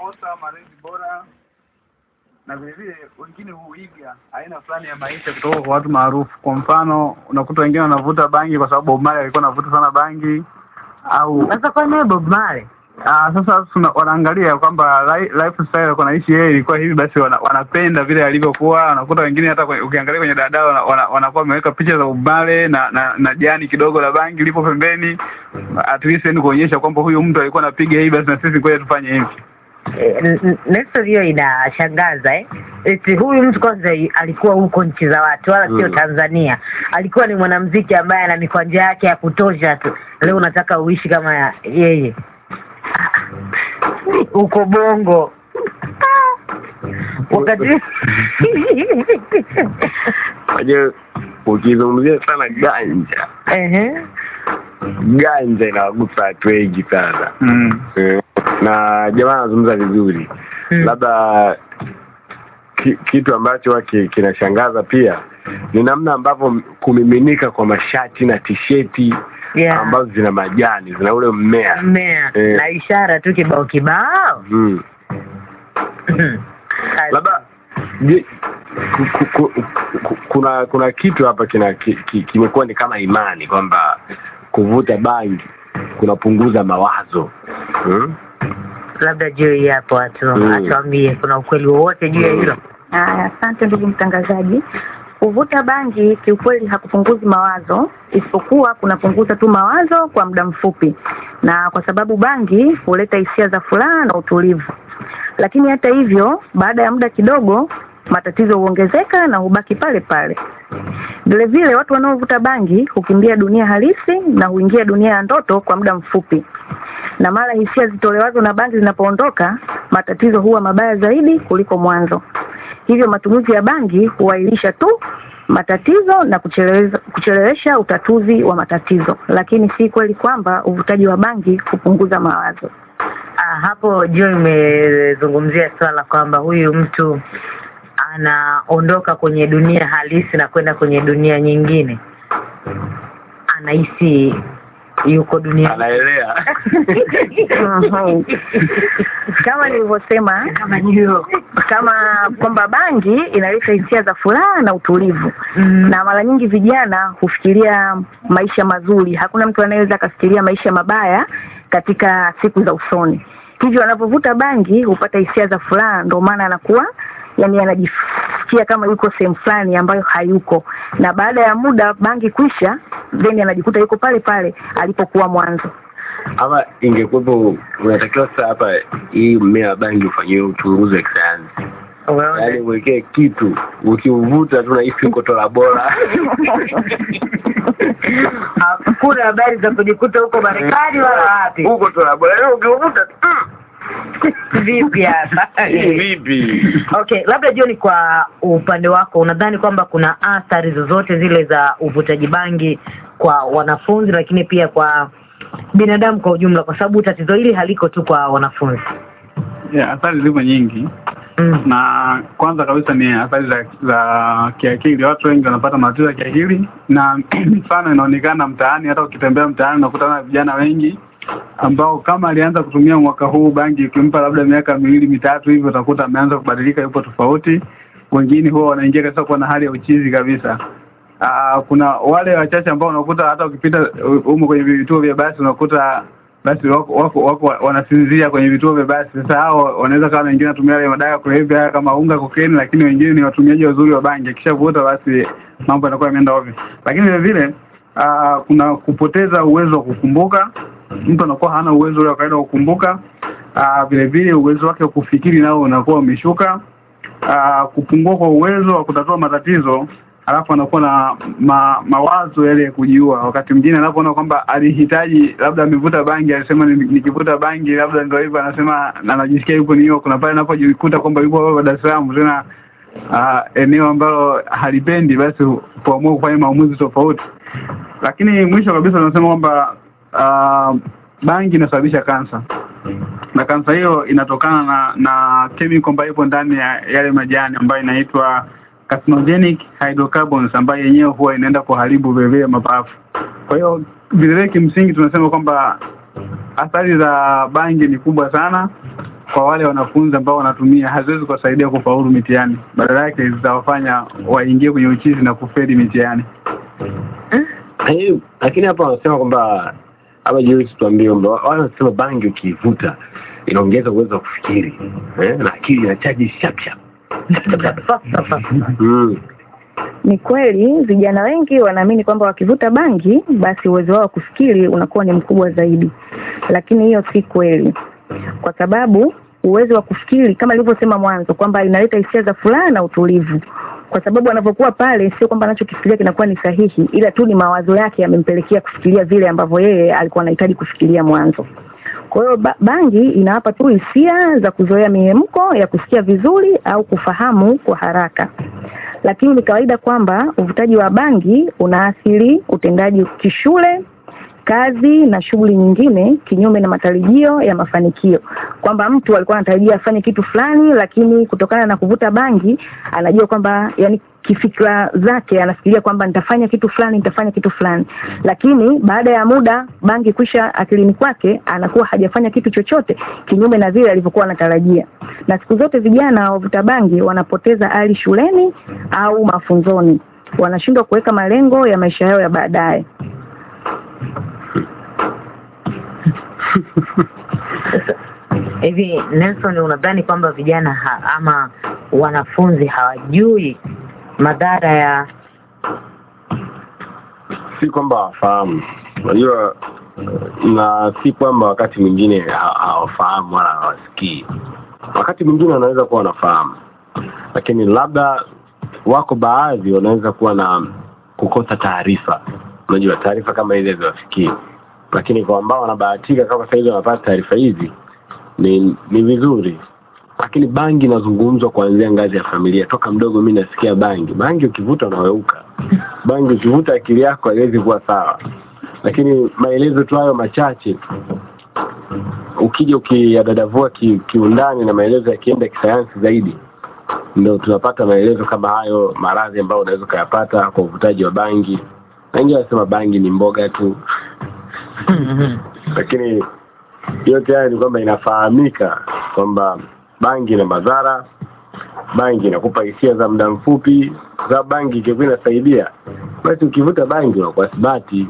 kukosa malezi bora, na vile vile wengine huiga aina fulani ya maisha kutoka kwa watu maarufu. Kwa mfano, unakuta wengine wanavuta bangi kwa sababu Bob Marley alikuwa anavuta sana bangi, au sasa kwa nini Bob Marley? Sasa wanaangalia kwamba lifestyle alikuwa anaishi yeye ilikuwa hivi, basi wanapenda vile alivyokuwa. Unakuta wengine hata ukiangalia kwenye dadao wanakuwa wameweka picha za Bob Marley na jani kidogo la bangi lipo pembeni, at least ni kuonyesha kwamba huyu mtu alikuwa anapiga hivi, basi na sisi ngoja tufanye hivi. Nesto hiyo inashangaza eti huyu mtu kwanza alikuwa huko nchi za watu wala sio Tanzania. Alikuwa ni mwanamuziki ambaye ana mikwanja yake ya kutosha tu. Leo unataka uishi kama yeye. Uko Bongo. Wakati Waje ukizungumzia sana ganja. Ganja inawagusa watu wengi sana. Na jamaa anazungumza vizuri. Labda kitu ambacho kinashangaza pia ni namna ambavyo kumiminika kwa mashati na t-shirti ambazo zina majani, zina ule mmea. Na ishara tu kibao. Labda kuna kitu hapa kimekuwa ni kama imani kwamba kuvuta bangi kunapunguza mawazo. Labda Joy hapo atuambie kuna ukweli wowote juu ya hilo. Asante ndugu mtangazaji. Kuvuta bangi kiukweli hakupunguzi mawazo, isipokuwa kunapunguza tu mawazo kwa muda mfupi, na kwa sababu bangi huleta hisia za furaha na utulivu. Lakini hata hivyo, baada ya muda kidogo matatizo huongezeka na hubaki pale pale. Vile vile watu wanaovuta bangi hukimbia dunia halisi na huingia dunia ya ndoto kwa muda mfupi. Na mara hisia zitolewazo na bangi zinapoondoka, matatizo huwa mabaya zaidi kuliko mwanzo. Hivyo matumizi ya bangi huahirisha tu matatizo na kuchelewesha utatuzi wa matatizo, lakini si kweli kwamba uvutaji wa bangi kupunguza mawazo. Hapo Joy umezungumzia swala kwamba huyu mtu anaondoka kwenye dunia halisi na kwenda kwenye dunia nyingine. Anahisi yuko dunia, anaelea. Kama nilivyosema, kama kwamba bangi inaleta hisia za furaha na utulivu. Na mara nyingi vijana hufikiria maisha mazuri. Hakuna mtu anayeweza akafikiria maisha mabaya katika siku za usoni. Hivyo anapovuta bangi hupata hisia za furaha, ndio maana anakuwa anajifikia kama yuko sehemu fulani ambayo hayuko. Na baada ya muda bangi kwisha, then anajikuta yuko pale pale alipokuwa mwanzo. Ama ingekuwepo unatakiwa sasa hapa hii mmea wa bangi ufanyiwe uchunguzi wa kisayansi. Yaani uwekee kitu, ukiuvuta tu nahisi uko tola bora. Hakuna habari za kujikuta huko Marekani wala wapi. Uko tola bora. Yaani ukiuvuta vipi hapa? Vipi? Okay, labda John, kwa upande wako unadhani kwamba kuna athari zozote zile za uvutaji bangi kwa wanafunzi lakini pia kwa binadamu kwa ujumla, kwa sababu tatizo hili haliko tu kwa wanafunzi? Athari zipo nyingi. Na kwanza kabisa ni athari za kiakili. Watu wengi wanapata matatizo ya kiakili, na mfano inaonekana mtaani. Hata ukitembea mtaani unakutana na vijana wengi ambao kama alianza kutumia mwaka huu bangi, ukimpa labda miaka 2-3 hivi utakuta ameanza kubadilika, yupo tofauti. Wengine huwa wanaingia kabisa kwa na hali ya uchizi kabisa. Kuna wale wachache ambao unakuta hata ukipita huko kwenye vituo vya basi unakuta basi wako wanasinzia kwenye vituo vya basi. Sasa hao wanaweza kama wengine wanatumia yale madawa ya kulevya kama unga, kokaini, lakini wengine ni watumiaji wazuri wa bangi. Kishavuta basi mambo yanakuwa yameenda ovyo. Lakini vile vile kuna kupoteza uwezo wa kukumbuka. Mtu anakuwa hana uwezo ule wa kawaida wa kukumbuka. Vile vile uwezo wake wa kufikiri nao unakuwa umeshuka. Kupungua kwa uwezo wa kutatua matatizo, alafu anakuwa na mawazo yale ya kujiua. Wakati mwingine anapoona kwamba alihitaji labda amevuta bangi, alisema nikivuta bangi labda ndio hivyo, anasema anajisikia yupo niyo. Kuna pale anapojikuta kwamba yupo hapa Dar es Salaam tena eneo ambalo halipendi, basi huamua kufanya maamuzi tofauti. Lakini mwisho kabisa tunasema kwamba bangi inasababisha kansa. Na kansa hiyo inatokana na chemical ambayo ipo ndani ya yale majani ambayo inaitwa carcinogenic hydrocarbons, ambayo yenyewe huwa inaenda kuharibu vile mapafu. Kwa hiyo vile kimsingi tunasema kwamba athari za bangi ni kubwa sana, kwa wale wanafunzi ambao wanatumia haziwezi kuwasaidia kufaulu mitihani, badala yake zitawafanya waingie kwenye uchizi na kufeli mitihani. Lakini hapa wanasema kwamba hapa Joyce tuambie kwamba wanasema bangi ukivuta inaongeza uwezo wa kufikiri, na akili inachaji sharp. Ni kweli vijana wengi wanaamini kwamba wakivuta bangi basi uwezo wao wa kufikiri unakuwa ni mkubwa zaidi, lakini hiyo si kweli, kwa sababu uwezo wa kufikiri kama nilivyosema mwanzo kwamba inaleta hisia za furaha na utulivu, kwa sababu anapokuwa pale sio kwamba anachokifikiria kinakuwa ni sahihi, ila tu ni mawazo yake yamempelekea kufikiria vile ambavyo yeye alikuwa anahitaji kufikiria mwanzo. Kwa hiyo bangi inawapa tu hisia za kuzoea mihemko ya kusikia vizuri au kufahamu kwa haraka, lakini ni kawaida kwamba uvutaji wa bangi unaathiri utendaji kishule, kazi na shughuli nyingine, kinyume na matarajio ya mafanikio. Kwamba mtu alikuwa anatarajia afanye kitu fulani, lakini kutokana na kuvuta bangi anajua kwamba yani kifikra zake anafikiria kwamba nitafanya kitu fulani, lakini baada ya muda bangi kwisha akilini kwake anakuwa hajafanya kitu chochote kinyume na vile alivyokuwa anatarajia. Na siku zote vijana wavuta bangi wanapoteza ari shuleni au mafunzoni, wanashindwa kuweka malengo ya maisha yao ya baadaye. Hivi Nelson, unadhani kwamba vijana ama wanafunzi hawajui madhara ya? Si kwamba wafahamu, unajua, na si kwamba wakati mwingine hawafahamu wala hawasikii. Wakati mwingine wanaweza kuwa wanafahamu, lakini labda wako baadhi wanaweza kuwa na kukosa taarifa. Unajua taarifa kama hizi haziwafikii, lakini kwa ambao wanabahatika kama sasa hivi wanapata taarifa hizi ni vizuri. Lakini bangi nazungumzwa kuanzia ngazi ya familia. Toka mdogo mimi nasikia bangi ukivuta unaweuka. Bangi ukivuta akili yako haiwezi kuwa sawa. Lakini maelezo tu hayo machache, ukija ukiyadadavua kiundani na maelezo yakienda kisayansi zaidi, ndio tunapata maelezo kama hayo, maradhi ambayo unaweza kuyapata kwa uvutaji wa bangi. Wengi wanasema bangi ni mboga tu. Lakini yote haya ni kwamba inafahamika kwamba bangi ina madhara, bangi inakupa hisia za muda mfupi. Za bangi ingekuwa inasaidia, basi ukivuta bangi unakuwa sibati.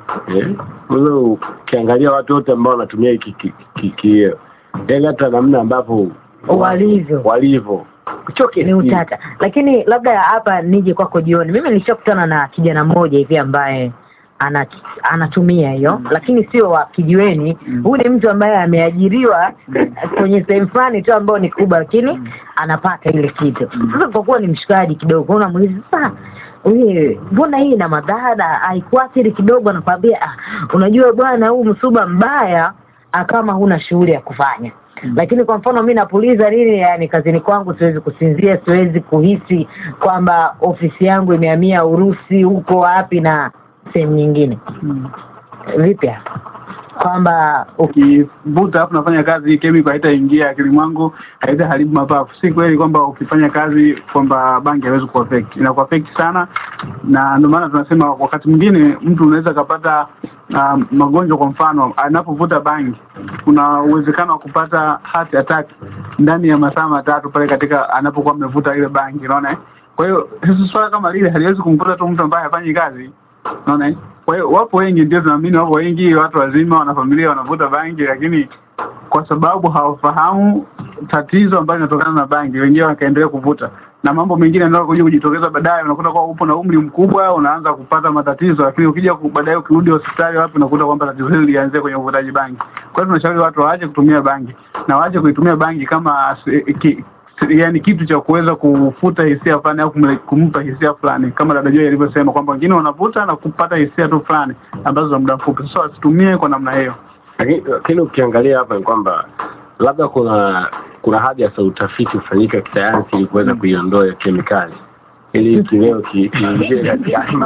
Ukiangalia watu wote ambao wanatumia hiki hata namna ambapo walivyo kuchoke ni utata. Lakini labda hapa nije kwako jioni, mimi nilishakutana na kijana mmoja hivi ambaye anatumia hiyo, lakini sio wa kijiweni. Huyu ni mtu ambaye ameajiriwa kwenye sehemu fulani tu ambayo ni kubwa, lakini anapata ile kitu. Sasa kwa kuwa ni mshikaji kidogo, unamuuliza sasa, wewe mbona hii ina madhara, haikuathiri kidogo? Anakuambia unajua bwana, huu msuba mbaya kama huna shughuli ya kufanya. Lakini kwa mfano mimi napuliza nini, yani kazini kwangu siwezi kusinzia, siwezi kuhisi kwamba ofisi yangu imehamia Urusi huko wapi na sehemu nyingine. Vipi kwamba ukivuta hapo unafanya kazi, chemical haitaingia akili mwangu, haitaharibu mapafu? Si kweli kwamba ukifanya kazi kwamba bangi haiwezi kuaffect. Ina kuaffect sana, na ndio maana tunasema wakati mwingine mtu unaweza kupata magonjwa. Kwa mfano anapovuta bangi kuna uwezekano wa kupata heart attack ndani ya masaa matatu pale katika anapokuwa amevuta ile bangi, unaona. Kwa hiyo swala kama lile haliwezi kumkuta tu mtu ambaye hafanyi kazi, unaona. Kwa hiyo wapo wengi, ndio tunaamini wapo wengi watu wazima wana familia wanavuta bangi, lakini kwa sababu hawafahamu tatizo ambalo linatokana na bangi, wengine wakaendelea kuvuta na mambo mengine yanaweza kuja kujitokeza baadaye. Unakuta kwa upo na umri mkubwa unaanza kupata matatizo, lakini ukija baadaye ukirudi hospitali wapi unakuta kwamba tatizo hili lilianzia kwenye uvutaji bangi. Kwa hiyo tunashauri watu waache kutumia bangi na waache kuitumia bangi kama yani kitu cha kuweza kufuta hisia fulani au kumpa hisia fulani, kama dada Joy alivyosema kwamba wengine wanavuta na kupata hisia tu fulani ambazo za muda mfupi. So asitumie kwa namna hiyo. Lakini ukiangalia hapa ni kwamba labda kuna haja ya utafiti ufanyike kisayansi ili kuweza kuiondoa hiyo kemikali ili kileo kiingie katikati.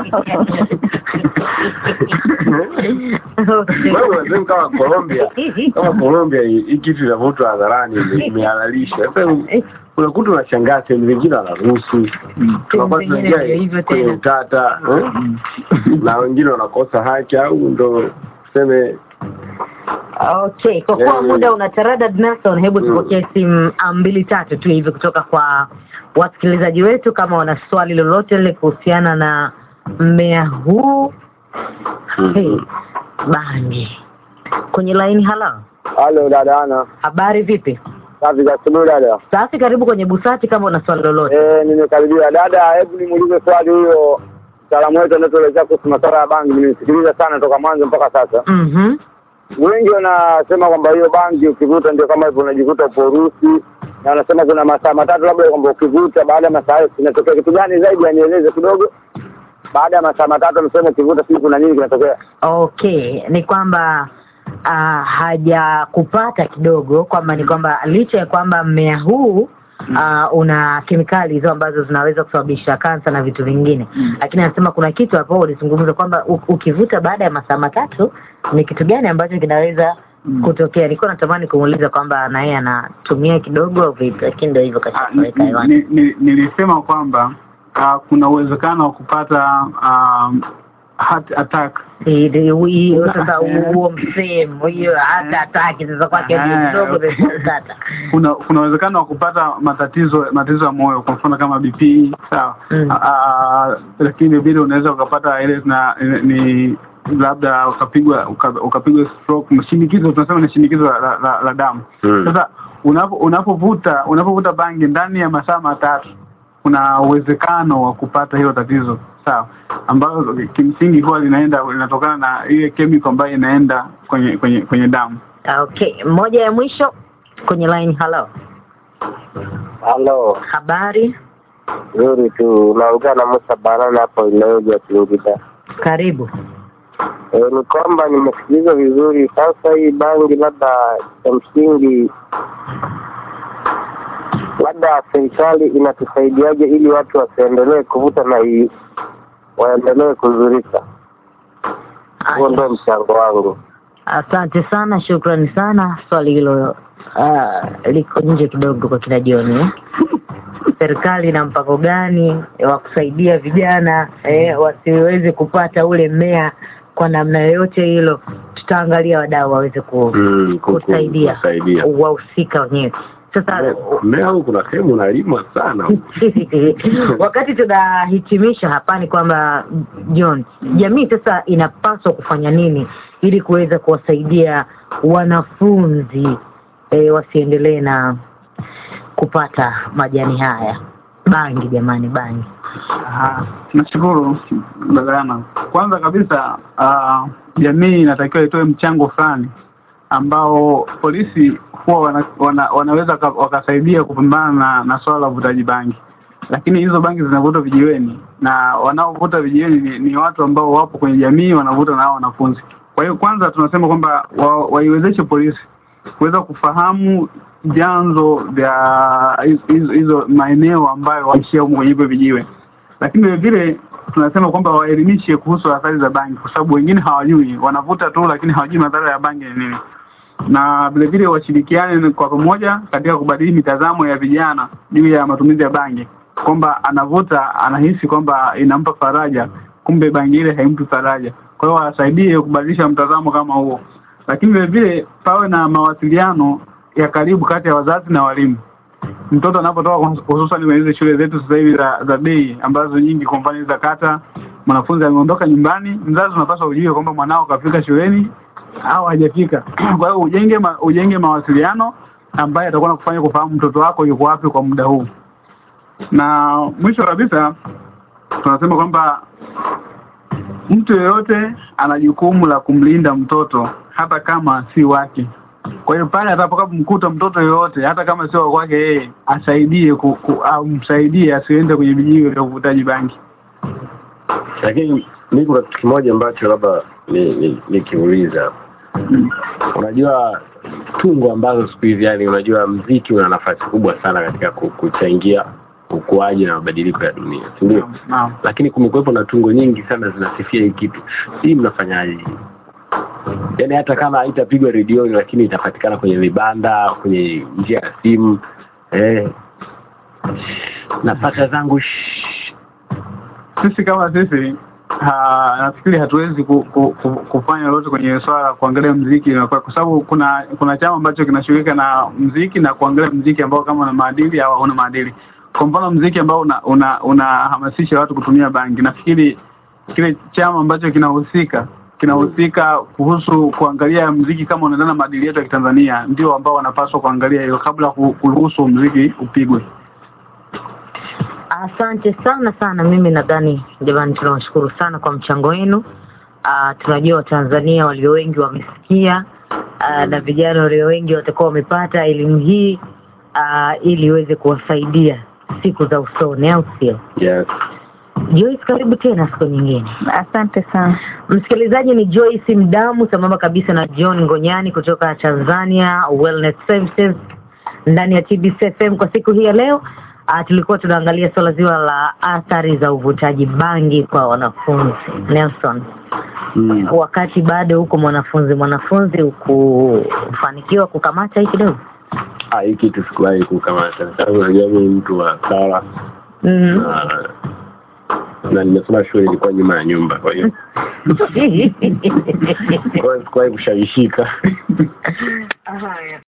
Wewe kama Colombia hii kitu inavutwa hadharani imehalalisha. Sasa unakuta unashangaa sehemu zingine wanaruhusu, tunapata tunaingia kwenye utata, na wengine wanakosa haki au ndo tuseme Okay, kwa kuwa muda unataradad Nelson, hebu tupokee simu 2-3 tu hivi kutoka kwa wasikilizaji wetu kama wana swali lolote lile kuhusiana na mmea huu. Hey, bangi. Kwenye line, hello. Halo dada Ana. Habari vipi? Safi za asubuhi dada. Safi, karibu kwenye Busati kama una swali lolote. Nimekaribia dada, hebu nimuulize swali huyo mtaalamu wetu anatuelezea kuhusu masuala ya bangi. Nimesikiliza sana toka mwanzo mpaka sasa. Wengi wanasema kwamba hiyo bangi ukivuta ndio kama hivyo unajikuta upo Urusi, na wanasema kuna masaa matatu labda kwamba ukivuta baada ya masaa kinatokea kitu gani zaidi, anieleze kidogo. Baada ya masaa matatu amesema ukivuta sisi kuna nini kinatokea? Okay, ni kwamba haja kupata kidogo kwamba ni kwamba licha ya kwamba mmea huu una kemikali hizo ambazo zinaweza kusababisha kansa na vitu vingine, lakini anasema kuna kitu hapo ulizungumza kwamba ukivuta baada ya masaa matatu ni kitu gani ambacho kinaweza kutokea. Nilikuwa natamani kumuuliza kwamba na yeye anatumia kidogo au vipi, lakini ndio hivyo kashaweka hewani. Nilisema kwamba kuna uwezekano wa kupata heart attack. Sasa huo msemo hiyo heart attack sasa kwake kidogo imekata. Kuna uwezekano wa kupata matatizo ya moyo, kwa mfano kama BP, sawa. Lakini vile unaweza ukapata ile ni labda ukapigwa stroke, shinikizo, tunasema ni shinikizo la damu. Sasa unapovuta bangi ndani ya masaa matatu kuna uwezekano wa kupata hilo tatizo, sawa, ambayo kimsingi huwa linatokana na ile chemical ambayo inaenda kwenye damu. Okay, moja ya mwisho kwenye line, hello. Hello. Habari? Nzuri tu, naongea na Musa Banana hapo Ileje Singida. Karibu. Ni kwamba nimesikiliza vizuri. Sasa hii bangi labda ya msingi, labda serikali inatusaidiaje ili watu wasiendelee kuvuta na hii waendelee kuzurika? Huo ndio mchango wangu. Asante sana, shukrani sana. Swali hilo liko nje kidogo kwa kila jioni. Serikali ina mpango gani wa kusaidia vijana wasiweze kupata ule mmea kwa namna yoyote hilo? Tutaangalia wadau waweze kusaidia wahusika wenyewe. Sasa mmea huu kuna sehemu unalima sana. Wakati tunahitimisha hapa ni kwamba John, jamii sasa inapaswa kufanya nini ili kuweza kuwasaidia wanafunzi wasiendelee na kupata majani haya? Bangi jamani, bangi. Nashukuru dada. Kwanza kabisa jamii inatakiwa itoe mchango fulani ambao polisi huwa wanaweza wakasaidia kupambana na swala la uvutaji bangi. Lakini hizo bangi zinavutwa vijiweni, na wanaovuta vijiweni ni watu ambao wapo kwenye jamii wanavuta na hao wanafunzi. Kwa hiyo kwanza tunasema kwamba waiwezeshe polisi kuweza kufahamu vyanzo vya hizo maeneo ambayo waishia huko kwenye hivyo vijiwe. Lakini vile vile tunasema kwamba waelimishe kuhusu athari za bangi, kwa sababu wengine hawajui, wanavuta tu lakini hawajui madhara ya bangi ni nini. Na vile vile washirikiane kwa pamoja katika kubadili mitazamo ya vijana juu ya matumizi ya bangi, kwamba anavuta anahisi kwamba inampa faraja, kumbe bangi ile haimpi faraja. Kwa hiyo wasaidie kubadilisha mtazamo kama huo. Lakini vile vile pawe na mawasiliano ya karibu kati ya wazazi na walimu. Mtoto anapotoka, hususan kwenye hizo shule zetu sasa hivi za day ambazo nyingi kwa mfano za kata, mwanafunzi ameondoka nyumbani, mzazi unapaswa ujue kwamba mwanao kafika shuleni au hajafika. Kwa hiyo ujenge mawasiliano ambayo atakuwa nakufanya kufahamu mtoto wako yuko wapi kwa muda huu. Na mwisho kabisa tunasema kwamba mtu yeyote ana jukumu la kumlinda mtoto hata kama si wake. Kwa hiyo pale atakapomkuta mtoto yoyote hata kama sio kwake yeye, asaidie amsaidie asiende kwenye vijiwe vya uvutaji bangi. Lakini mimi kuna kitu kimoja ambacho labda nikiuliza. Unajua tungo ambazo siku hizi, yani unajua muziki una nafasi kubwa sana katika kuchangia ukuaji na mabadiliko ya dunia, si ndio? Lakini kumekuwepo na tungo nyingi sana zinasifia hii kitu. Si mnafanyaje? Yaani hata kama haitapigwa redioni lakini itapatikana kwenye vibanda, kwenye njia ya simu. Napata zangu sisi kama sisi nafikiri hatuwezi kufanya lolote kwenye swala la kuangalia muziki, kwa sababu kuna chama ambacho kinashughulika na muziki na kuangalia muziki ambao kama una maadili au hauna maadili. Kwa mfano muziki ambao unahamasisha watu kutumia bangi, nafikiri kile chama ambacho kinahusika kuhusu kuangalia muziki kama unaendana maadili yetu ya Kitanzania ndio ambao wanapaswa kuangalia hiyo kabla kuruhusu muziki upigwe. Asante sana. Mimi nadhani jamani, tunawashukuru sana kwa mchango wenu. Tunajua Watanzania walio wengi wamesikia, na vijana walio wengi watakuwa wamepata elimu hii ili iweze kuwasaidia siku za usoni, au sio? Yes. Joyce, karibu tena siku nyingine. Asante sana. Msikilizaji, ni Joyce Mdamu sambamba kabisa na John Ngonyani kutoka Tanzania Wellness Services ndani ya TBC FM. Kwa siku hii ya leo tulikuwa tunaangalia swala zima la athari za uvutaji bangi kwa wanafunzi. Nelson, wakati bado huko mwanafunzi ukufanikiwa kukamata hii kidogo? Hii kitu sikuwahi kukamata. Sababu najua mimi mtu wa sala. Na nimesoma shule ilikuwa nyuma ya nyumba, kwa hiyo kwa hiyo kushawishika.